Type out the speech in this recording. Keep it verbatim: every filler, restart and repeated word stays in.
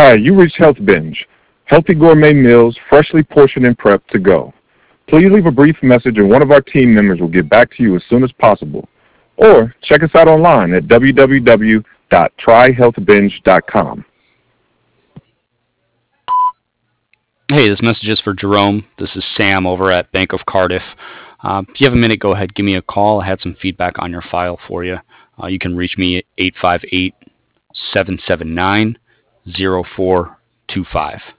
Hi, you reached Health Binge. Healthy gourmet meals, freshly portioned and prepped to go. Please leave a brief message and one of our team members will get back to you as soon as possible. Or check us out online at w w w dot try health binge dot com. Hey, this message is for Jerome. This is Sam over at Bank of Cardiff. Uh, if you have a minute, go ahead, give me a call. I had some feedback on your file for you. Uh, you can reach me at eight five eight, seven seven nine, zero four two five.